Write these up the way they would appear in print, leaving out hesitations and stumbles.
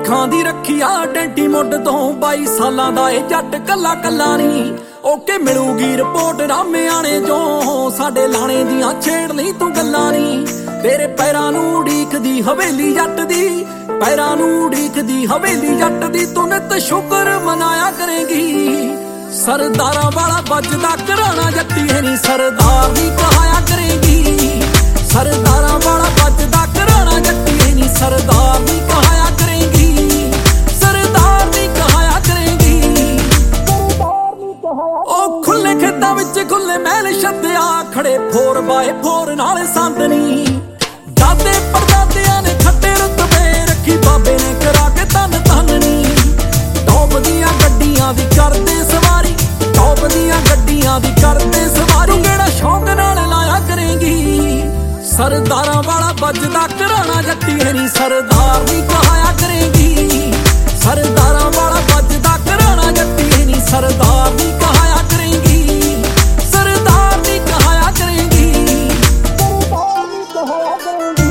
ਲੱਖਾਂ ਦੀ ਰੱਖਿਆ ਡੈਂਟੀ ਮੁੱਢ ਤੋਂ 22 ਸਾਲਾਂ ਦਾ ਏ ਜੱਟ ਕੱਲਾ ਕੱਲਾ ਨਹੀਂ। ਓਕੇ ਮਿਲੂਗੀ ਰਿਪੋਰਟ ਰਾਮਿਆਣੇ ਚੋਂ, ਸਾਡੇ ਲਾਣੇ ਦੀਆਂ ਛੇੜ ਲਈ ਤੂੰ ਗੱਲਾਂ ਨਹੀਂ। ਤੇਰੇ ਪੈਰਾਂ ਨੂੰ ਉਡੀਕਦੀ ਹਵੇਲੀ ਜੱਟ ਦੀ, ਪੈਰਾਂ ਨੂੰ ਉਡੀਕਦੀ ਹਵੇਲੀ ਜੱਟ ਦੀ, ਤੂੰ ਨਿਤ ਸ਼ੁਕਰ ਮਨਾਇਆ ਕਰੇਗੀ। ਸਰਦਾਰਾਂ ਵਾਲਾ ਵੱਜਦਾ ਘਰਾਣਾ ਜੱਟੀ ਹੈ ਨੀ, ਸਰਦਾਰ ਨਹੀਂ ਕਹਾਇਆ ਕਰੇਗੀ। ਸਰਦਾਰਾਂ ਵਾਲਾ ਵੱਜਦਾ ਘਰਾਣਾ ਜੱਟੀ ਹੈ ਨੀ, ਸਰਦਾਰ ਨਹੀਂ ਕਹਾਇਆ ਕਰੇਗੀ। ਸਰਦਾਰ ਨਹੀਂ ਕਹਾਇਆ ਕਰੇਗੀ। ਉਹ ਖੁੱਲੇ ਖੇਤਾਂ ਵਿੱਚ ਖੁੱਲੇ ਮਹਿਲ ਛੱਡਿਆ, ਖੜੇ 4x4 ਨਾਲ ਸੰਦ ਨੀ। ਦਾਦੇ ਪੜਦਾਦਿਆਂ ਨੇ ਖੱਟੇ ਰੁਤਬੇ ਰੱਖੀ, ਬਾਬੇ ਨੇ ਕਰਾ ਕੇ ਧੰਨ ਧੰਨ ਨੀ। ਟੌਪ ਦੀਆਂ ਗੱਡੀਆਂ ਦੀ ਕਰਦੇ ਸਵਾਰੀ, ਟੌਪ ਦੀਆਂ ਗੱਡੀਆਂ ਦੀ ਕਰਦੇ ਸਵਾਰੀ, ਕਿਹੜਾ ਸ਼ੌਂਕ ਨਾਲ ਲਾਇਆ ਕਰੇਗੀ। ਸਰਦਾਰਾਂ ਵਾਲਾ ਵੱਜਦਾ ਘਰਾਣਾ ਜੱਟੀ ਹੈ ਨੀ, ਸਰਦਾਰ ਨਹੀਂ ਕਹਾਇਆ ਕਰੇਗੀ। ਸਰਦਾਰਾਂ ਵਾਲਾ ਵੱਜਦਾ ਘਰਾਣਾ ਜੱਟੀ ਹੈ ਨੀ, ਸਰਦਾਰ ਨਹੀਂ ਕਹਾਇਆ ਕਰੇਗੀ। ਸਰਦਾਰ ਨਹੀਂ ਕਹਾਇਆ ਕਰੇਗੀ। ਸਰਦਾਰ ਨਹੀਂ ਕਹਾਇਆ ਕਰੇਗੀ।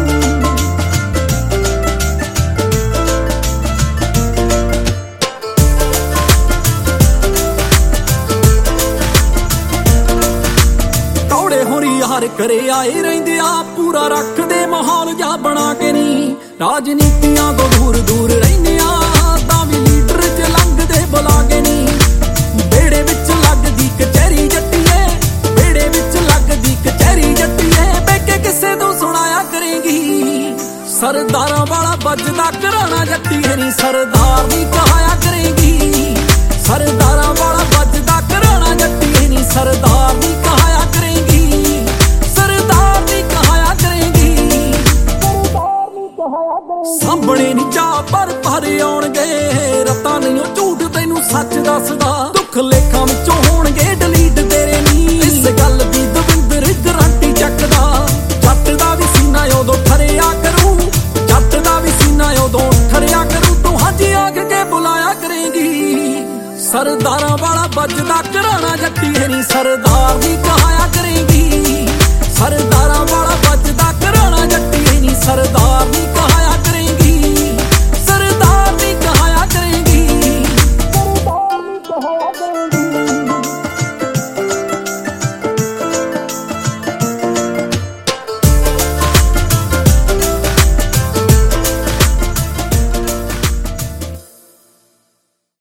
ਕੌੜੇ ਹੋਰੀ ਯਾਰ ਕਰੇ ਆਏ ਰਹਿੰਦੇ ਆ, ਪੂਰਾ ਰੱਖਦੇ ਮਾਹੌਲ ਜਾ ਬਣਾ ਕੇ ਨੀ। ਰਾਜਨੀਤੀਆਂ ਤੋਂ ਦੂਰ ਦੂਰ ਰਹਿੰਦੇ ਆ, ਤਾਂ ਵੀ ਲੀਡਰ ਚ ਲੰਘਦੇ ਬੁਲਾ ਕੇ ਨੀ। ਵਿਹੜੇ ਵਿੱਚ ਲੱਗਦੀ ਕਚਹਿਰੀ ਜੱਟੀਏ, ਵਿਹੜੇ ਵਿੱਚ ਲੱਗਦੀ ਕਚਹਿਰੀ ਜੱਟੀਏ, ਬਹਿ ਕੇ ਕਿਸੇ ਤੋਂ ਸੁਣਾਇਆ ਕਰੇਗੀ। ਸਰਦਾਰਾਂ ਵਾਲਾ ਵੱਜਦਾ ਘਰਾਣਾ ਜੱਟੀ ਹੈ ਨੀ, ਸਰਦਾਰ ਨਹੀਂ ਕਹਾਇਆ ਕਰੇਗੀ। ਸਰਦਾਰਾਂ ਵਾਲਾ ਵੱਜਦਾ ਘਰਾਣਾ ਜੱਟੀ ਹੈ ਨੀ, ਸਰਦਾਰ ਨਹੀਂ ਕਹਾਇਆ ਕਰੇਗੀ। ਸਰਦਾਰ ਨਹੀਂ ਕਹਾਇਆ ਕਰੇਗੀ। ਸਰਦਾਰ ਨਹੀਂ ਕਹਾਇਆ ਕਰੇਗੀ। ਸਾਹਮਣੇ ਨੀ ਚਾਹ ਪਰ ਆਉਣਗੇ, ਰਤਾ ਨਹੀਂ ਉਹ ਝੂਠ ਤੈਨੂੰ ਸੱਚ ਦੱਸਦਾ। ਦੁੱਖ ਲੇਖਾਂ ਵਿੱਚੋਂ ਹੋਣਗੇ ਡਿਲੀਟ ਤੇਰੇ ਨੀ, ਇਸ ਗੱਲ ਦੀ ਦਵਿੰਦਰ ਗਰੰਟੀ ਚੱਕਦਾ। ਜੱਟ ਦਾ ਵੀ ਸੀਨਾ ਉਦੋਂ ਠਰਿਆ ਕਰੂ, ਜੱਟ ਦਾ ਵੀ ਸੀਨਾ ਉਦੋਂ ਠਰਿਆ ਕਰੂ, ਤੂੰ ਹਾਂਜੀ ਆਖ ਕੇ ਬੁਲਾਇਆ ਕਰੇਗੀ। ਸਰਦਾਰਾਂ ਵਾਲਾ ਵੱਜਦਾ ਘਰਾਣਾ ਜੱਟੀ ਹੈ ਨੀ, ਸਰਦਾਰ ਨਹੀਂ ਕਹਾਇਆ ਕਰੇਗੀ। ਸਰਦਾਰਾਂ ਵਾਲਾ ਵੱਜਦਾ ਘਰਾਣਾ ਜੱਟੀ ਹੈ ਨੀ, ਸਰਦਾਰ ਨਹੀਂ ਕਹਾਇਆ